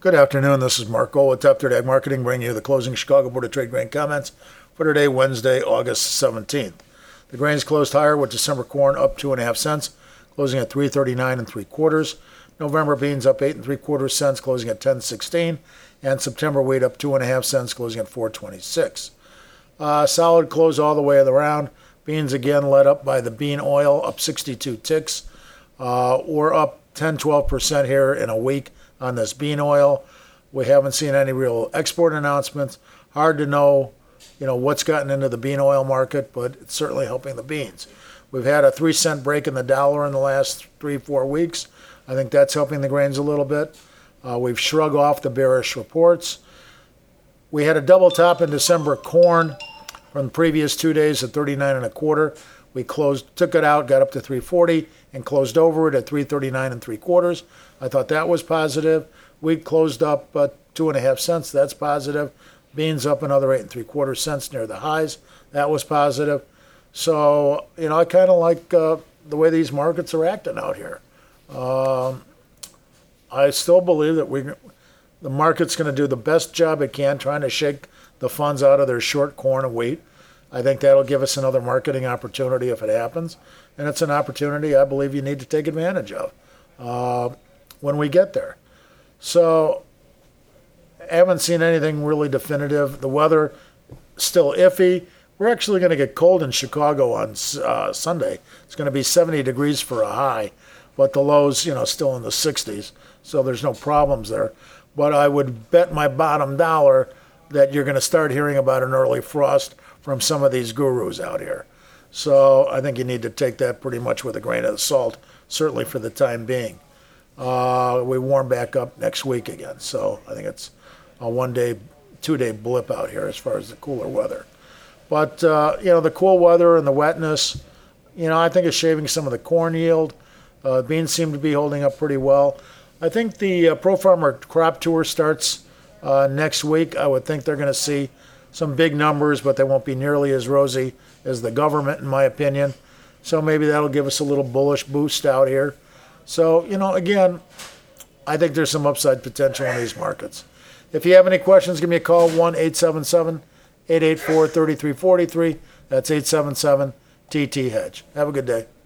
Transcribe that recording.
Good afternoon. This is Mark Gold with Top Third Ag Marketing, bringing you the closing Chicago Board of Trade grain comments for today, Wednesday, August 17th. The grains closed higher with December corn up 2.5 cents, closing at 3.39 3/4. November beans up 8 3/4 cents, closing at 10.16, and September wheat up 2.5 cents, closing at 4.26. Solid close all the way around. Beans again led up by the bean oil, up 62 ticks. We're up 10-12% here in a week on this bean oil. We haven't seen any real export announcements. Hard to know, what's gotten into the bean oil market, but it's certainly helping the beans. We've had a 3-cent break in the dollar in the last 3-4 weeks. I think that's helping the grains a little bit. We've shrugged off the bearish reports. We had a double top in December corn from the previous 2 days at 39 1/4. We took it out, got up to 340, and closed over it at 339 3/4. I thought that was positive. Wheat closed up 2.5 cents. That's positive. Beans up another 8 3/4 cents near the highs. That was positive. So, I kind of like the way these markets are acting out here. I still believe that the market's going to do the best job it can trying to shake the funds out of their short corn and wheat. I think that'll give us another marketing opportunity if it happens. And it's an opportunity I believe you need to take advantage of when we get there. So I haven't seen anything really definitive. The weather still iffy. We're actually going to get cold in Chicago on Sunday. It's going to be 70 degrees for a high, but the lows, still in the 60s. So there's no problems there. But I would bet my bottom dollar that you're going to start hearing about an early frost from some of these gurus out here. So I think you need to take that pretty much with a grain of salt, certainly for the time being. We warm back up next week again. So I think it's a 1-day, 2-day blip out here as far as the cooler weather. But, the cool weather and the wetness, I think is shaving some of the corn yield. Beans seem to be holding up pretty well. I think the Pro Farmer Crop Tour starts next week. I would think they're going to see some big numbers, but they won't be nearly as rosy as the government, in my opinion. So maybe that'll give us a little bullish boost out here. So, again, I think there's some upside potential in these markets. If you have any questions, give me a call, 1-877-884-3343. That's 877-TT-HEDGE. Have a good day.